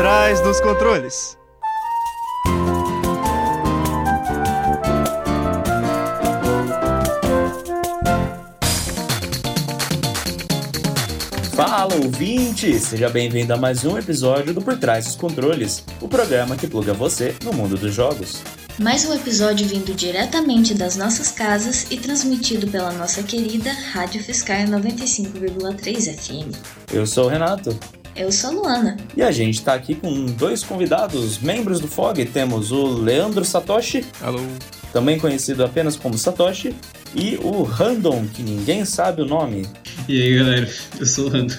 trás dos controles. Fala, ouvinte! Seja bem-vindo a mais um episódio do Por Trás dos Controles, o programa que pluga você no mundo dos jogos. Mais um episódio vindo diretamente das nossas casas e transmitido pela nossa querida Rádio Fiscar 95,3 FM. Eu sou o Renato. Eu sou a Luana. E a gente tá aqui com dois convidados, membros do FOG. Temos o Leandro Satoshi. Alô. Também conhecido apenas como Satoshi. E o Random, que ninguém sabe o nome. E aí, galera, eu sou o Random.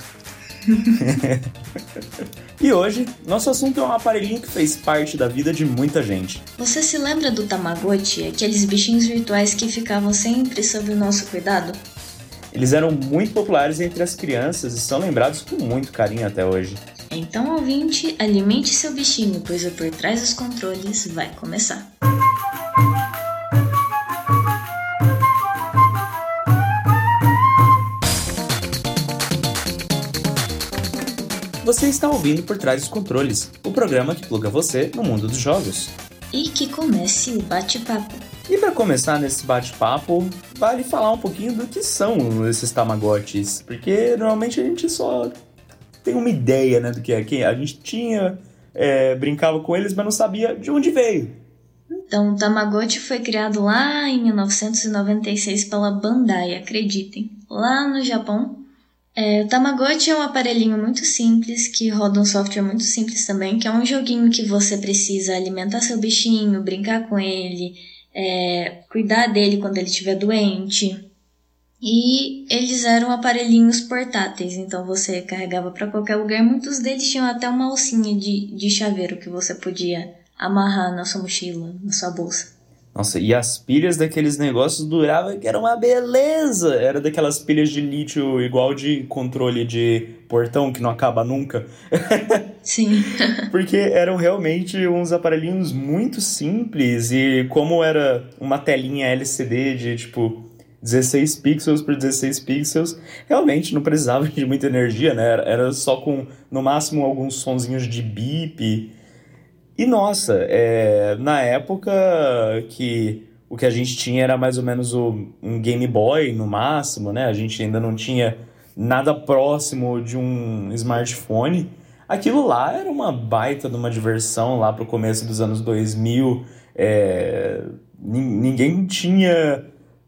E hoje, nosso assunto é um aparelhinho que fez parte da vida de muita gente. Você se lembra do Tamagotchi, aqueles bichinhos virtuais que ficavam sempre sob o nosso cuidado? Eles eram muito populares entre as crianças e são lembrados com muito carinho até hoje. Então, ouvinte, alimente seu bichinho, pois o Por Trás dos Controles vai começar. Você está ouvindo Por Trás dos Controles, o programa que pluga você no mundo dos jogos. E que comece o bate-papo. E para começar nesse bate-papo, vale falar um pouquinho do que são esses Tamagotchis, porque normalmente a gente só tem uma ideia, né, do que é. A gente brincava com eles, mas não sabia de onde veio. Então, o Tamagotchi foi criado lá em 1996 pela Bandai, acreditem, lá no Japão. O Tamagotchi é um aparelhinho muito simples, que roda um software muito simples também, que é um joguinho que você precisa alimentar seu bichinho, brincar com ele, cuidar dele quando ele estiver doente. E eles eram aparelhinhos portáteis, então você carregava para qualquer lugar. Muitos deles tinham até uma alcinha de chaveiro que você podia amarrar na sua mochila, na sua bolsa. Nossa, e as pilhas daqueles negócios duravam que era uma beleza! Era daquelas pilhas de lítio igual de controle de portão que não acaba nunca. Sim. Porque eram realmente uns aparelhinhos muito simples e como era uma telinha LCD de tipo 16 pixels por 16 pixels, realmente não precisava de muita energia, né? Era só com, no máximo, alguns sonzinhos de bip. E nossa, na época que o que a gente tinha era mais ou menos um Game Boy no máximo, né? A gente ainda não tinha nada próximo de um smartphone. Aquilo lá era uma baita de uma diversão lá pro começo dos anos 2000. Ninguém tinha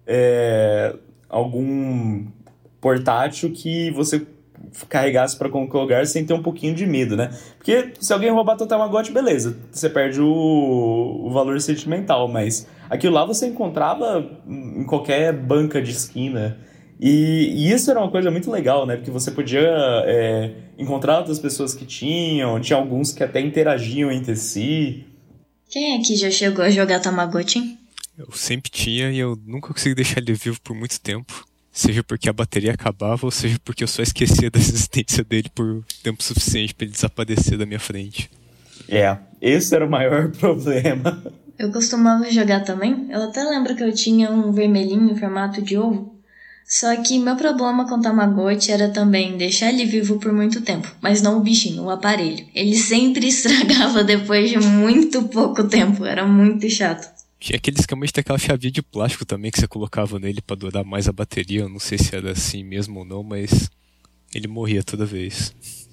algum portátil que você carregasse para qualquer lugar sem ter um pouquinho de medo, né? Porque se alguém roubar teu Tamagotchi, beleza, você perde o valor sentimental, mas aquilo lá você encontrava em qualquer banca de esquina. E isso era uma coisa muito legal, né? Porque você podia encontrar outras pessoas que tinha alguns que até interagiam entre si. Quem aqui já chegou a jogar Tamagotchi? Eu sempre tinha e eu nunca consegui deixar ele vivo por muito tempo. Seja porque a bateria acabava, ou seja porque eu só esquecia da existência dele por tempo suficiente para ele desaparecer da minha frente. Esse era o maior problema. Eu costumava jogar também. Eu até lembro que eu tinha um vermelhinho em formato de ovo. Só que meu problema com o Tamagotchi era também deixar ele vivo por muito tempo. Mas não o bichinho, o aparelho. Ele sempre estragava depois de muito pouco tempo. Era muito chato. Tinha aquele esquema de ter aquela chavinha de plástico também que você colocava nele pra durar mais a bateria. Eu não sei se era assim mesmo ou não, mas ele morria toda vez.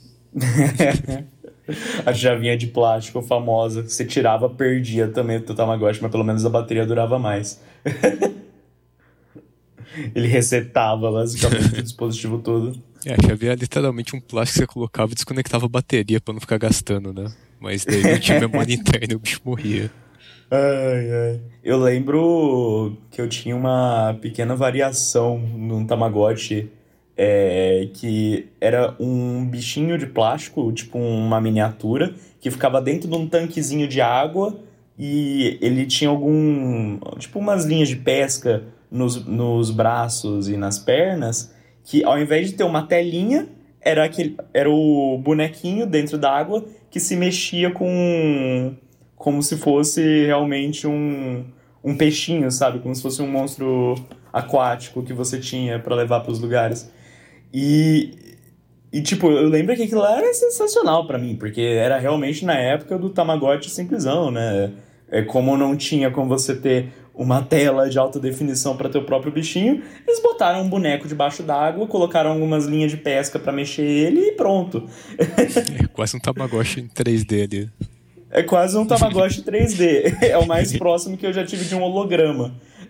A chavinha de plástico famosa, você tirava, perdia também do Tamagotchi, mas pelo menos a bateria durava mais. Ele resetava basicamente o dispositivo todo. A chavinha era literalmente um plástico que você colocava e desconectava a bateria pra não ficar gastando, né? Mas daí não tinha memória interna e o bicho morria. Ai. Eu lembro que eu tinha uma pequena variação num Tamagotchi que era um bichinho de plástico, tipo uma miniatura, que ficava dentro de um tanquezinho de água e ele tinha tipo umas linhas de pesca nos braços e nas pernas, que ao invés de ter uma telinha, era o bonequinho dentro da água que se mexia como se fosse realmente um peixinho, sabe? Como se fosse um monstro aquático que você tinha para levar para os lugares. E E, tipo, eu lembro que aquilo lá era sensacional pra mim, porque era realmente na época do Tamagotchi simplesão, né? É como não tinha como você ter uma tela de alta definição pra ter o próprio bichinho, eles botaram um boneco debaixo d'água, colocaram algumas linhas de pesca pra mexer ele e pronto. É quase um Tamagotchi em 3D ali. É quase um Tamagotchi 3D. É o mais próximo que eu já tive de um holograma.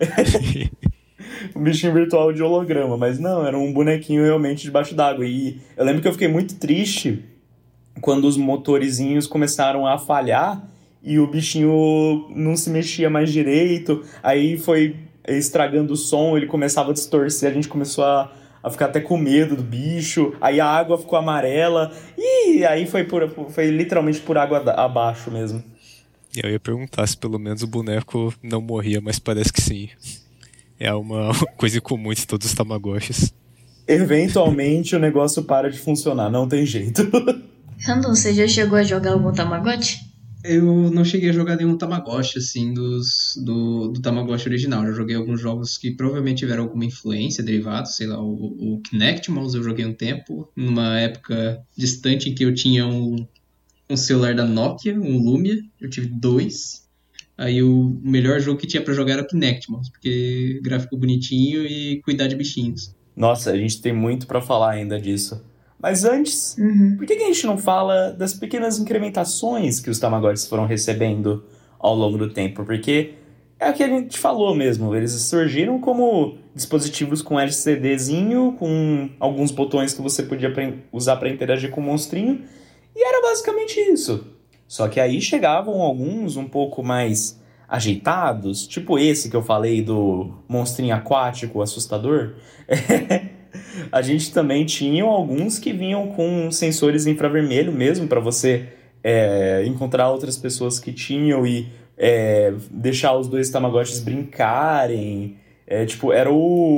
Um bichinho virtual de holograma. Mas não, era um bonequinho realmente debaixo d'água. E eu lembro que eu fiquei muito triste quando os motorizinhos começaram a falhar e o bichinho não se mexia mais direito. Aí foi estragando o som, ele começava a distorcer, a gente começou a ficar até com medo do bicho. Aí a água ficou amarela. E aí foi literalmente por água abaixo mesmo. E eu ia perguntar se pelo menos o boneco não morria, mas parece que sim. É uma coisa comum de todos os Tamagotchis. Eventualmente o negócio para de funcionar, não tem jeito. Random, você já chegou a jogar algum Tamagotchi? Eu não cheguei a jogar nenhum Tamagotchi, assim, do Tamagotchi original. Eu joguei alguns jogos que provavelmente tiveram alguma influência, derivado, sei lá, o Kinectimals eu joguei um tempo, numa época distante em que eu tinha um celular da Nokia, um Lumia, eu tive 2. Aí o melhor jogo que tinha pra jogar era o Kinectimals, porque gráfico bonitinho e cuidar de bichinhos. Nossa, a gente tem muito pra falar ainda disso. Mas antes, por que a gente não fala das pequenas incrementações que os Tamagotchis foram recebendo ao longo do tempo? Porque é o que a gente falou mesmo, eles surgiram como dispositivos com LCDzinho, com alguns botões que você podia usar para interagir com o monstrinho, e era basicamente isso. Só que aí chegavam alguns um pouco mais ajeitados, tipo esse que eu falei do monstrinho aquático assustador. A gente também tinha alguns que vinham com sensores infravermelho mesmo, para você encontrar outras pessoas que tinham e deixar os dois Tamagotchis brincarem. Era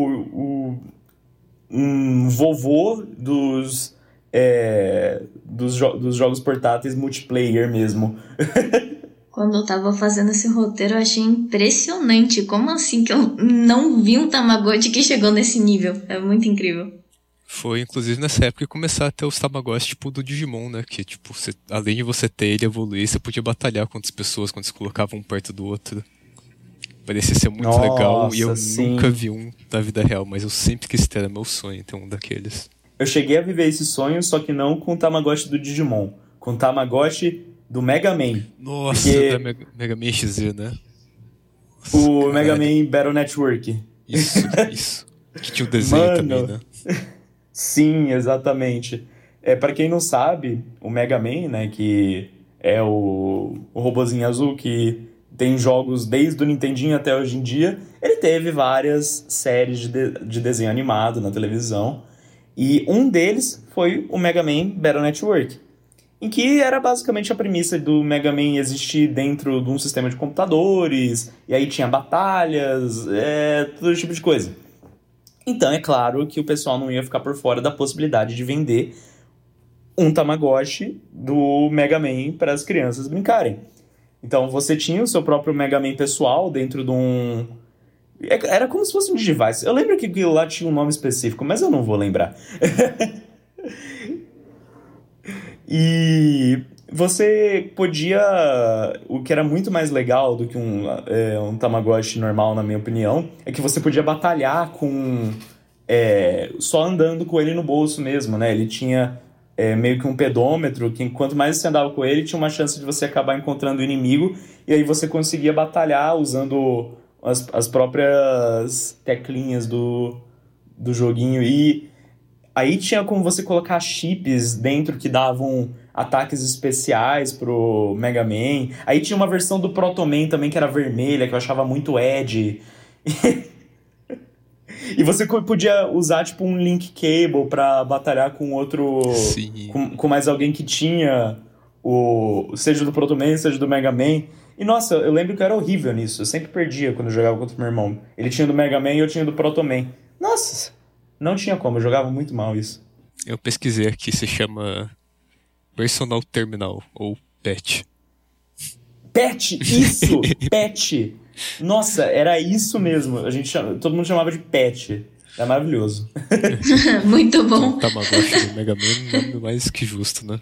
um vovô dos jogos portáteis multiplayer mesmo. Quando eu tava fazendo esse roteiro, eu achei impressionante. Como assim que eu não vi um Tamagotchi que chegou nesse nível? É muito incrível. Foi, inclusive, nessa época que começaram a ter os Tamagotchis, tipo, do Digimon, né? Que, tipo, além de você ter ele evoluir, você podia batalhar com outras pessoas quando se colocavam um perto do outro. Parecia ser muito legal e eu nunca vi um na vida real, mas eu sempre quis ter, era meu sonho ter um daqueles. Eu cheguei a viver esse sonho, só que não com o Tamagotchi do Digimon. Com o Tamagotchi do Mega Man. Nossa, da Mega Man XZ, né? Nossa, o Mega Man Battle Network. Isso. Que tinha o desenho também, né? Sim, exatamente. Pra quem não sabe, o Mega Man, né, que é o robozinho azul que tem jogos desde o Nintendinho até hoje em dia, ele teve várias séries de desenho animado na televisão. E um deles foi o Mega Man Battle Network, em que era basicamente a premissa do Mega Man existir dentro de um sistema de computadores, e aí tinha batalhas, todo tipo de coisa. Então é claro que o pessoal não ia ficar por fora da possibilidade de vender um Tamagotchi do Mega Man para as crianças brincarem. Então você tinha o seu próprio Mega Man pessoal dentro de um... Era como se fosse um Digivice. Eu lembro que aquilo lá tinha um nome específico, mas eu não vou lembrar. E você podia... O que era muito mais legal do que um Tamagotchi normal, na minha opinião, é que você podia batalhar com... só andando com ele no bolso mesmo, né? Ele tinha meio que um pedômetro, que quanto mais você andava com ele, tinha uma chance de você acabar encontrando o inimigo, e aí você conseguia batalhar usando as próprias teclinhas do joguinho. E aí tinha como você colocar chips dentro que davam ataques especiais pro Mega Man. Aí tinha uma versão do Proto Man também que era vermelha, que eu achava muito edgy. E você podia usar tipo um link cable pra batalhar com outro... Com mais alguém que tinha seja do Proto Man, seja do Mega Man. E nossa, eu lembro que eu era horrível nisso. Eu sempre perdia quando eu jogava contra o meu irmão. Ele tinha do Mega Man e eu tinha do Proto Man. Nossa, não tinha como, eu jogava muito mal isso. Eu pesquisei aqui, se chama Personal Terminal, ou PET. PET, isso! PET! Nossa, era isso mesmo. Todo mundo chamava de PET. É maravilhoso. Muito bom. O Tamagotchi do Mega Man, nada mais que justo, né?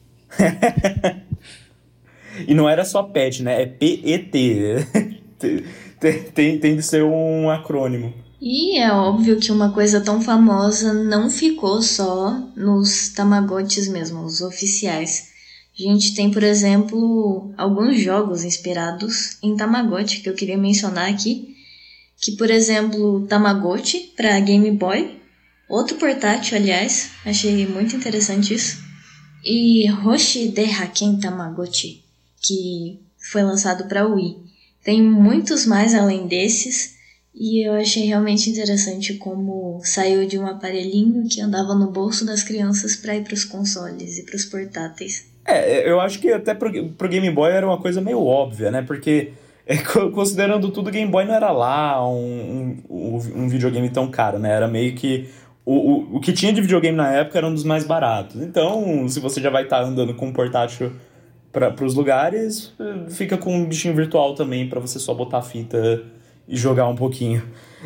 E não era só PET, né? É PET. Tem de ser um acrônimo. E é óbvio que uma coisa tão famosa não ficou só nos Tamagotchis mesmo, os oficiais. A gente tem, por exemplo, alguns jogos inspirados em Tamagotchi que eu queria mencionar aqui. Que, por exemplo, Tamagotchi para Game Boy. Outro portátil, aliás. Achei muito interessante isso. E Hoshi de Haken Tamagotchi, que foi lançado para Wii. Tem muitos mais além desses. E eu achei realmente interessante como saiu de um aparelhinho que andava no bolso das crianças para ir para os consoles e para os portáteis. Eu acho que até pro Game Boy era uma coisa meio óbvia, né? Porque, considerando tudo, o Game Boy não era lá um videogame tão caro, né? Era meio que... O que tinha de videogame na época era um dos mais baratos. Então, se você já vai estar andando com um portátil para os lugares, fica com um bichinho virtual também para você só botar a fita e jogar um pouquinho.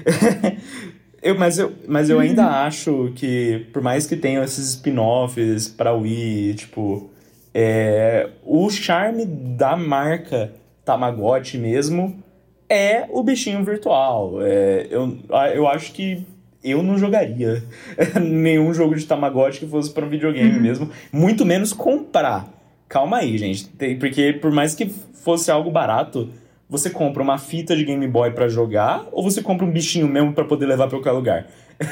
Mas eu ainda acho que, por mais que tenham esses spin-offs pra Wii, tipo... o charme da marca Tamagotchi mesmo é o bichinho virtual. Eu acho que eu não jogaria nenhum jogo de Tamagotchi que fosse para videogame mesmo, muito menos comprar. Calma aí, gente. Porque por mais que fosse algo barato, você compra uma fita de Game Boy pra jogar ou você compra um bichinho mesmo pra poder levar pra qualquer lugar?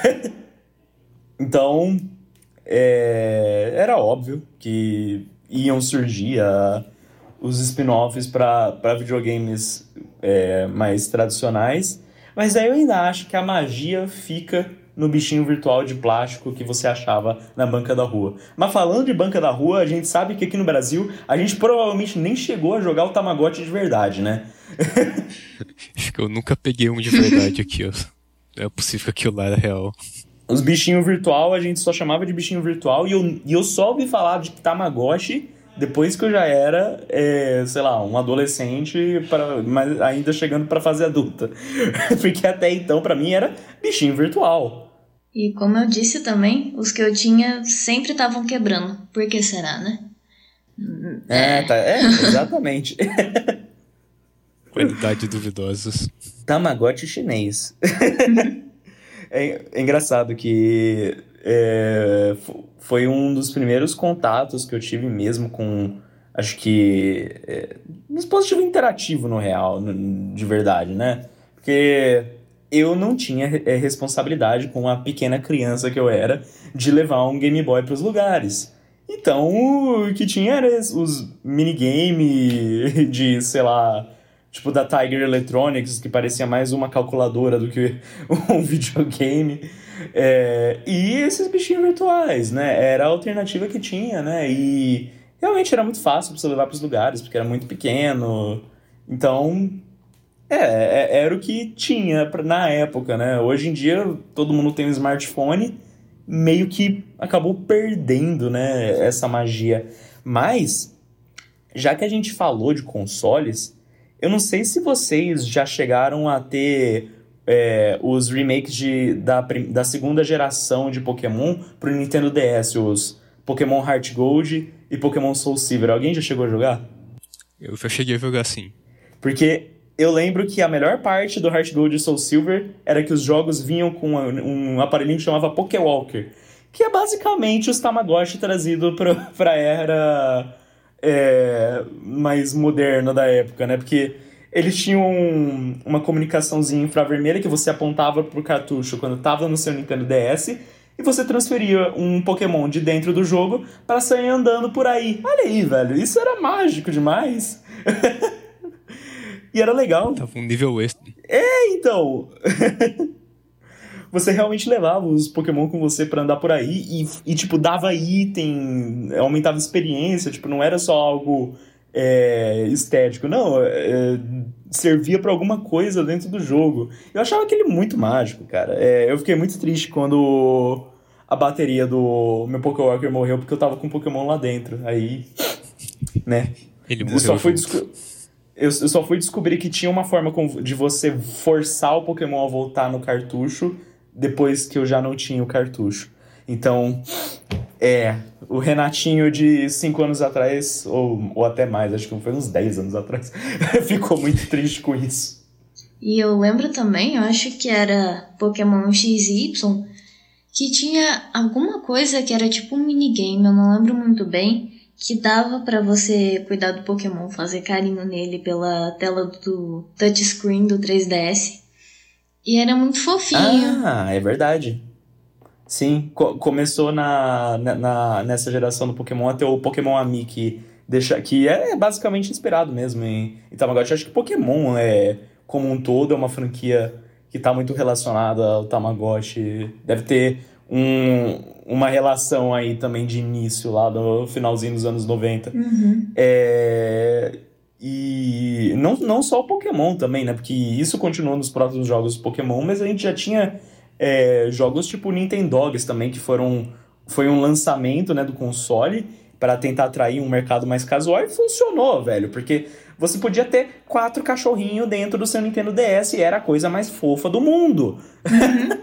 Então, era óbvio que iam surgir os spin-offs para videogames mais tradicionais, mas aí eu ainda acho que a magia fica no bichinho virtual de plástico que você achava na banca da rua. Mas falando de banca da rua, a gente sabe que aqui no Brasil a gente provavelmente nem chegou a jogar o Tamagotchi de verdade, né? Acho que eu nunca peguei um de verdade aqui, ó. É possível que aquilo lá era real. Os bichinhos virtual a gente só chamava de bichinho virtual e eu só ouvi falar de Tamagotchi depois que eu já era, sei lá, um adolescente, mas ainda chegando pra fase adulta. Porque até então, pra mim, era bichinho virtual. E como eu disse também, os que eu tinha sempre estavam quebrando. Por que será, né? Exatamente. Qualidade duvidosas. Tamagotchi chinês. É engraçado que foi um dos primeiros contatos que eu tive mesmo com, acho que, dispositivo interativo no real, de verdade, né? Porque eu não tinha responsabilidade com a pequena criança que eu era de levar um Game Boy para os lugares. Então, o que tinha era os minigame de, sei lá, tipo da Tiger Electronics, que parecia mais uma calculadora do que um videogame. E esses bichinhos virtuais, né? Era a alternativa que tinha, né? E realmente era muito fácil pra você levar pros lugares, porque era muito pequeno. Então, era o que tinha na época, né? Hoje em dia, todo mundo tem um smartphone, meio que acabou perdendo, né, essa magia. Mas, já que a gente falou de consoles, eu não sei se vocês já chegaram a ter os remakes da segunda geração de Pokémon pro Nintendo DS, os Pokémon Heart Gold e Pokémon Soul Silver. Alguém já chegou a jogar? Eu já cheguei a jogar sim. Porque eu lembro que a melhor parte do Heart Gold e Soul Silver era que os jogos vinham com um aparelhinho que chamava Pokéwalker, que é basicamente os Tamagotchi trazido pra era mais moderna da época, né? Porque eles tinham uma comunicaçãozinha infravermelha que você apontava pro cartucho quando tava no seu Nintendo DS e você transferia um Pokémon de dentro do jogo para sair andando por aí. Olha aí, velho, isso era mágico demais. E era legal. Tava um nível extra. Então... Você realmente levava os Pokémon com você pra andar por aí e tipo, dava item, aumentava a experiência, tipo, não era só algo estético, não, servia pra alguma coisa dentro do jogo. Eu achava aquele muito mágico, cara. Eu fiquei muito triste quando a bateria do meu Pokéwalker morreu, porque eu tava com um Pokémon lá dentro, aí, né. Ele morreu. Eu só fui descobrir que tinha uma forma de você forçar o Pokémon a voltar no cartucho depois que eu já não tinha o cartucho. Então, o Renatinho de 5 anos atrás, ou até mais, acho que foi uns 10 anos atrás, ficou muito triste com isso. E eu lembro também, eu acho que era Pokémon XY, que tinha alguma coisa que era tipo um minigame, eu não lembro muito bem, que dava pra você cuidar do Pokémon, fazer carinho nele pela tela do touchscreen do 3DS. E era muito fofinho. Ah, é verdade. Sim, começou nessa geração do Pokémon até o Pokémon Ami, que é basicamente inspirado mesmo em Tamagotchi. Acho que Pokémon, como um todo, é uma franquia que está muito relacionada ao Tamagotchi. Deve ter uma relação aí também de início, lá no finalzinho dos anos 90. Uhum. E não só o Pokémon também, né? Porque isso continuou nos próximos jogos do Pokémon, mas a gente já tinha jogos tipo Nintendogs também, que foi um lançamento, né, do console para tentar atrair um mercado mais casual, e funcionou, velho, porque você podia ter 4 cachorrinhos dentro do seu Nintendo DS e era a coisa mais fofa do mundo. Uhum.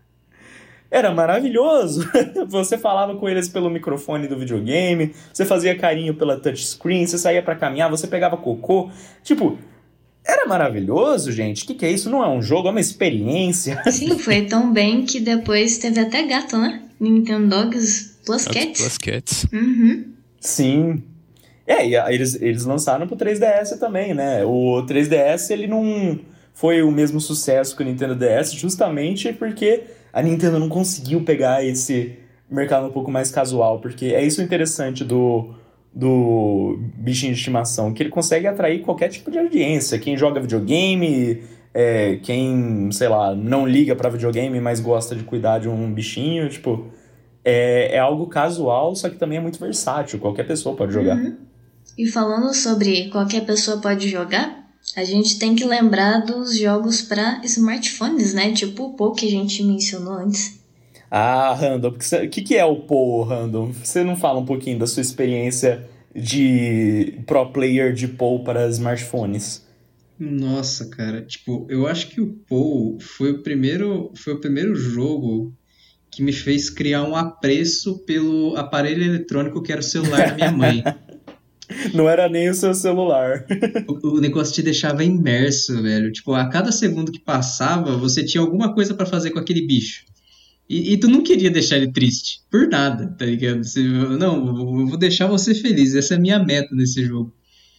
Era maravilhoso. Você falava com eles pelo microfone do videogame, você fazia carinho pela touchscreen, você saía pra caminhar, você pegava cocô. Tipo, era maravilhoso, gente. O que é isso? Não é um jogo, é uma experiência. Sim, foi tão bem que depois teve até gato, né? Nintendogs Plus Cats. Plus Cats. Uhum. Sim. E eles lançaram pro 3DS também, né? O 3DS, ele não foi o mesmo sucesso que o Nintendo DS, justamente porque a Nintendo não conseguiu pegar esse mercado um pouco mais casual, porque é isso interessante do bichinho de estimação, que ele consegue atrair qualquer tipo de audiência. Quem joga videogame, quem, sei lá, não liga pra videogame, mas gosta de cuidar de um bichinho, tipo, é algo casual, só que também é muito versátil, qualquer pessoa pode jogar. Uhum. E falando sobre qualquer pessoa pode jogar, a gente tem que lembrar dos jogos para smartphones, né? Tipo o Pou que a gente mencionou antes. Ah, Random, o que é o Pou, Random? Você não fala um pouquinho da sua experiência de pro player de Pou para smartphones? Nossa, cara, tipo, eu acho que o Pou foi o primeiro jogo que me fez criar um apreço pelo aparelho eletrônico que era o celular da minha mãe. Não era nem o seu celular. O negócio te deixava imerso, velho. Tipo, a cada segundo que passava, você tinha alguma coisa pra fazer com aquele bicho. E tu não queria deixar ele triste, por nada, tá ligado? Não, eu vou deixar você feliz, essa é a minha meta nesse jogo.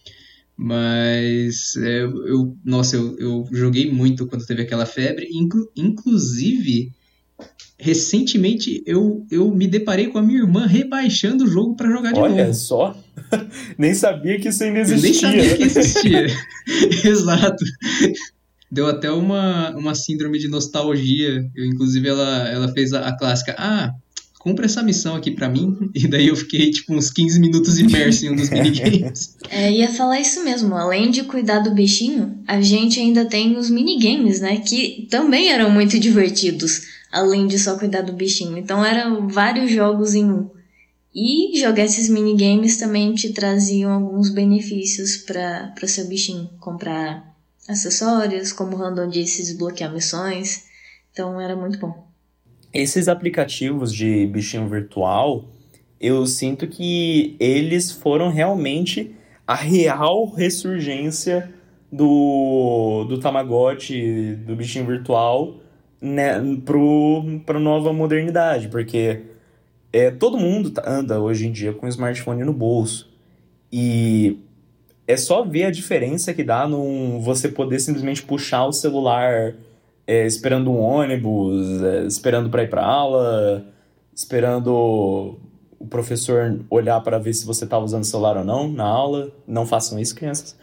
Mas, eu joguei muito quando teve aquela febre. Inclusive, recentemente eu me deparei com a minha irmã rebaixando o jogo pra jogar de novo. Olha só, nem sabia que isso ainda existia. Eu nem sabia que existia. Exato. Deu até uma síndrome de nostalgia. Inclusive, ela fez a clássica: cumpra essa missão aqui pra mim. E daí eu fiquei, tipo, uns 15 minutos imerso em um dos minigames. Ia falar isso mesmo. Além de cuidar do bichinho, a gente ainda tem os minigames, né? Que também eram muito divertidos, além de só cuidar do bichinho. Então, eram vários jogos em um. E jogar esses minigames também te traziam alguns benefícios para o seu bichinho. Comprar acessórios, como o Random disse, desbloquear missões. Então era muito bom. Esses aplicativos de bichinho virtual, eu sinto que eles foram realmente a real ressurgência do Tamagotchi, do bichinho virtual, né, pra nova modernidade, porque todo mundo anda hoje em dia com um smartphone no bolso. E é só ver a diferença que dá num você poder simplesmente puxar o celular esperando um ônibus, esperando para ir para aula, esperando o professor olhar para ver se você tá usando o celular ou não na aula. Não façam isso, crianças.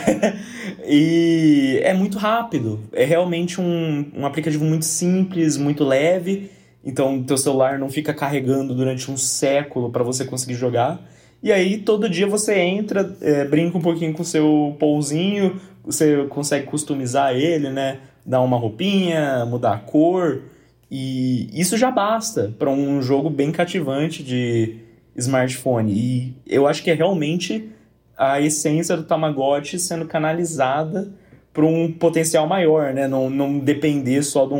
E é muito rápido. É realmente um aplicativo muito simples, muito leve. Então, teu celular não fica carregando durante um século para você conseguir jogar. E aí, todo dia você entra, brinca um pouquinho com o seu pouzinho, você consegue customizar ele, né? Dar uma roupinha, mudar a cor. E isso já basta para um jogo bem cativante de smartphone. E eu acho que é realmente a essência do Tamagotchi sendo canalizada para um potencial maior, né? Não depender só de um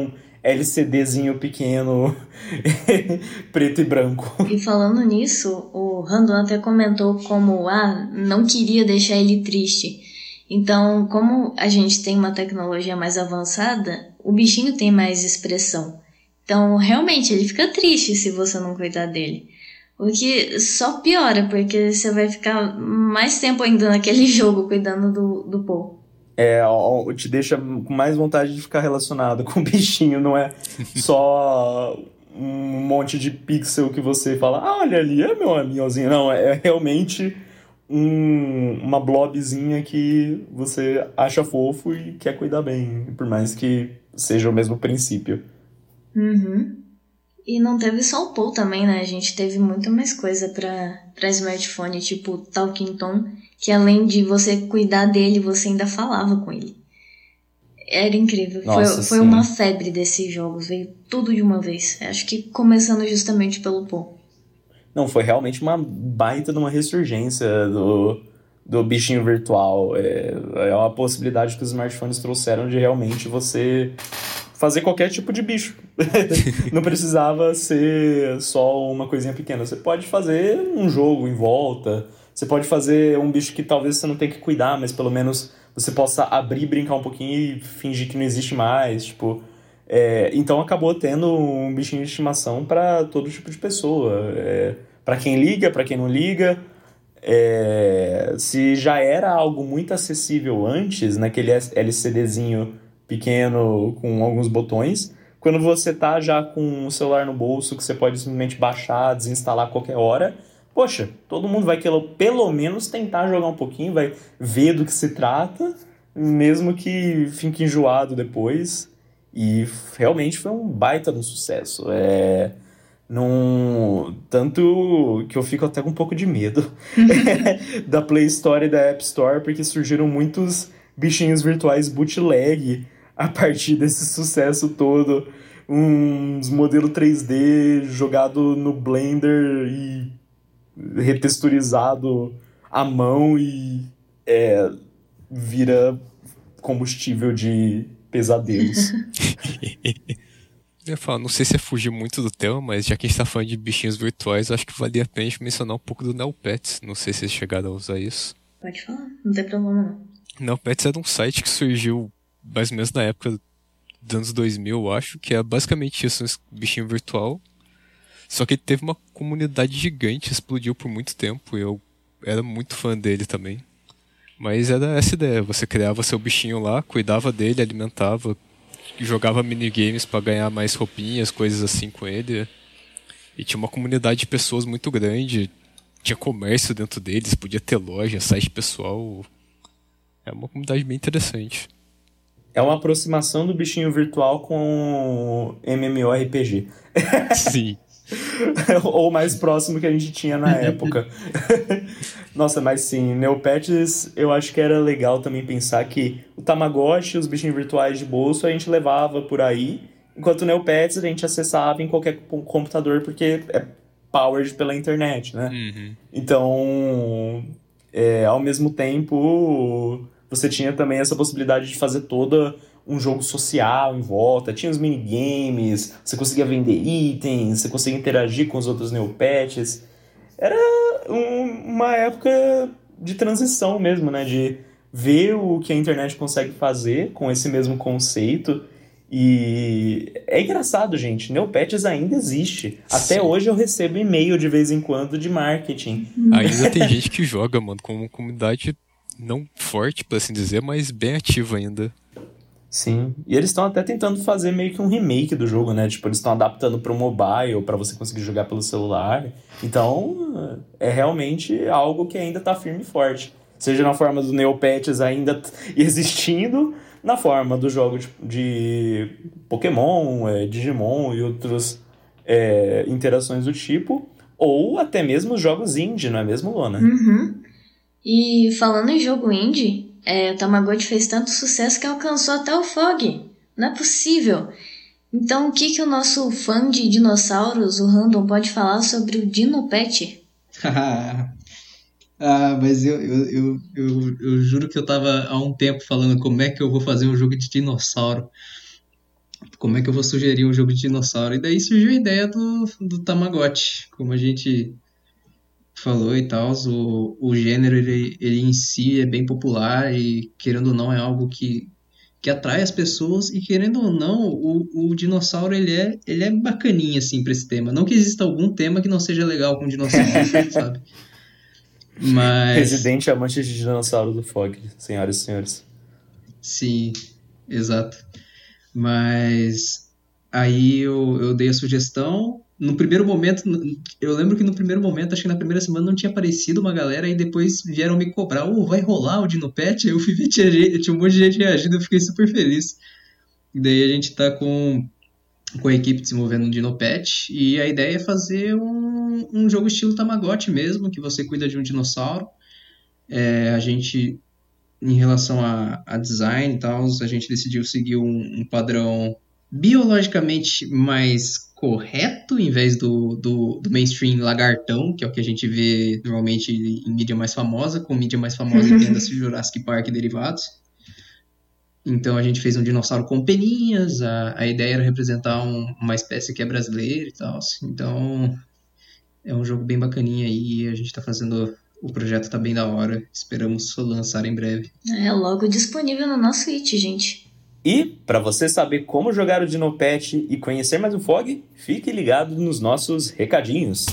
LCDzinho pequeno, preto e branco. E falando nisso, o Random até comentou como, não queria deixar ele triste. Então, como a gente tem uma tecnologia mais avançada, o bichinho tem mais expressão. Então, realmente, ele fica triste se você não cuidar dele. O que só piora, porque você vai ficar mais tempo ainda naquele jogo cuidando do Paul. Te deixa com mais vontade de ficar relacionado com o bichinho, não é só um monte de pixel que você fala, olha ali, é meu amiguinhozinho. Não, é realmente uma blobzinha que você acha fofo e quer cuidar bem, por mais que seja o mesmo princípio. Uhum. E não teve só o Paul também, né? A gente teve muito mais coisa pra smartphone, tipo Talking Tom, que além de você cuidar dele, você ainda falava com ele. Era incrível. Nossa, foi uma febre desses jogos, veio tudo de uma vez. Acho que começando justamente pelo Paul. Não, foi realmente uma baita de uma ressurgência do bichinho virtual. É uma possibilidade que os smartphones trouxeram de realmente você fazer qualquer tipo de bicho. Não precisava ser só uma coisinha pequena. Você pode fazer um jogo em volta. Você pode fazer um bicho que talvez você não tenha que cuidar, mas pelo menos você possa abrir, brincar um pouquinho e fingir que não existe mais. Tipo, então acabou tendo um bichinho de estimação para todo tipo de pessoa. Para quem liga, para quem não liga. Se já era algo muito acessível antes, naquele LCDzinho pequeno com alguns botões, quando você tá já com o celular no bolso, que você pode simplesmente baixar, desinstalar a qualquer hora, poxa, todo mundo vai pelo menos tentar jogar um pouquinho, vai ver do que se trata, mesmo que fique enjoado depois. E realmente foi um baita no sucesso. Tanto que eu fico até com um pouco de medo da Play Store e da App Store, porque surgiram muitos bichinhos virtuais bootleg a partir desse sucesso todo. Uns modelo 3D jogado no Blender e retexturizado à mão e vira combustível de pesadelos. Eu ia falar, não sei se é fugir muito do tema, mas já que a gente tá falando de bichinhos virtuais, acho que valia a pena a gente mencionar um pouco do Neopets. Não sei se vocês chegaram a usar isso. Pode falar, não tem problema não. Neopets era um site que surgiu mais ou menos na época dos anos 2000, eu acho, que é basicamente isso, um bichinho virtual. Só que ele teve uma comunidade gigante, explodiu por muito tempo, e eu era muito fã dele também. Mas era essa ideia, você criava seu bichinho lá, cuidava dele, alimentava, jogava minigames pra ganhar mais roupinhas, coisas assim com ele. E tinha uma comunidade de pessoas muito grande, tinha comércio dentro deles, podia ter loja, site pessoal. É uma comunidade bem interessante. É uma aproximação do bichinho virtual com MMORPG. Sim. Ou mais próximo que a gente tinha na época. Nossa, mas sim, Neopets, eu acho que era legal também pensar que o Tamagotchi, os bichinhos virtuais de bolso, a gente levava por aí, enquanto o Neopets a gente acessava em qualquer computador, porque é powered pela internet, né? Uhum. Então, ao mesmo tempo, você tinha também essa possibilidade de fazer todo um jogo social em volta, tinha os minigames, você conseguia vender itens, você conseguia interagir com os outros Neopets. Era uma época de transição mesmo, né? De ver o que a internet consegue fazer com esse mesmo conceito. E é engraçado, gente, Neopets ainda existe. Até hoje eu recebo e-mail de vez em quando de marketing. Ainda tem gente que joga, mano, com uma comunidade não forte, por assim dizer, mas bem ativa ainda. Sim, e eles estão até tentando fazer meio que um remake do jogo, né? Tipo, eles estão adaptando para o mobile, para você conseguir jogar pelo celular. Então, é realmente algo que ainda tá firme e forte. Seja na forma do Neopets ainda existindo, na forma do jogo de Pokémon, Digimon e outras interações do tipo, ou até mesmo os jogos indie, não é mesmo, Lona? Uhum. E falando em jogo indie, o Tamagotchi fez tanto sucesso que alcançou até o FOG. Não é possível. Então, o que o nosso fã de dinossauros, o Random, pode falar sobre o Dinopet? Mas eu juro que eu tava há um tempo falando como é que eu vou fazer um jogo de dinossauro. como é que eu vou sugerir um jogo de dinossauro? E daí surgiu a ideia do Tamagotchi. Como a gente falou e tal, o gênero ele em si é bem popular e, querendo ou não, é algo que atrai as pessoas. E, querendo ou não, o dinossauro ele é bacaninha, assim, pra esse tema. Não que exista algum tema que não seja legal com dinossauro, sabe? Mas... Residente amante de dinossauro do Fog, senhoras e senhores. Sim, exato. Mas aí eu dei a sugestão. No primeiro momento, eu lembro que no primeiro momento, acho que na primeira semana não tinha aparecido uma galera, e depois vieram me cobrar, vai rolar o Dinopet? Eu fui ver, tinha um monte de gente reagindo, eu fiquei super feliz. E daí a gente tá com a equipe desenvolvendo um Dinopet, e a ideia é fazer um jogo estilo Tamagotchi mesmo, que você cuida de um dinossauro. A gente, em relação a design e tal, a gente decidiu seguir um padrão biologicamente mais correto, em vez do mainstream lagartão, que é o que a gente vê normalmente em mídia mais famosa. Com mídia mais famosa entenda-se Jurassic Park e derivados. Então a gente fez um dinossauro com peninhas, a ideia era representar uma espécie que é brasileira e tal. Então é um jogo bem bacaninha aí, a gente tá fazendo... O projeto tá bem da hora, esperamos lançar em breve. É logo disponível no nosso Switch, gente. E, para você saber como jogar o Dinopet e conhecer mais o Fog, fique ligado nos nossos recadinhos.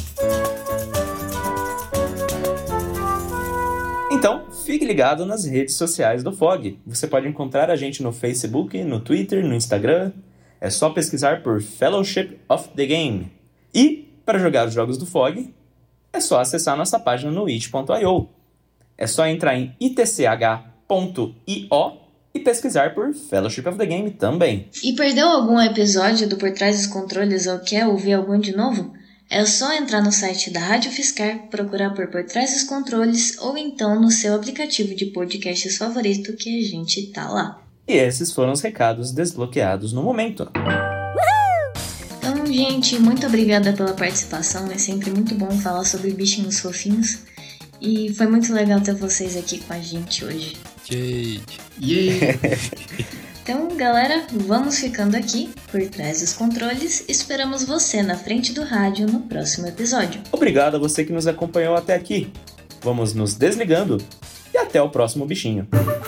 Então, fique ligado nas redes sociais do Fog. Você pode encontrar a gente no Facebook, no Twitter, no Instagram. É só pesquisar por Fellowship of the Game. E, para jogar os jogos do Fog, é só acessar nossa página no itch.io. É só entrar em itch.io e pesquisar por Fellowship of the Game também. E perdeu algum episódio do Por Trás dos Controles ou quer ouvir algum de novo? É só entrar no site da Rádio Fiscar, procurar por Trás dos Controles ou então no seu aplicativo de podcasts favorito que a gente tá lá. E esses foram os recados desbloqueados no momento. Então, gente, muito obrigada pela participação. É sempre muito bom falar sobre bichinhos fofinhos. E foi muito legal ter vocês aqui com a gente hoje. Yay! Então, galera, vamos ficando aqui por Trás dos Controles. Esperamos você na frente do rádio no próximo episódio. Obrigado a você que nos acompanhou até aqui. Vamos nos desligando e até o próximo bichinho.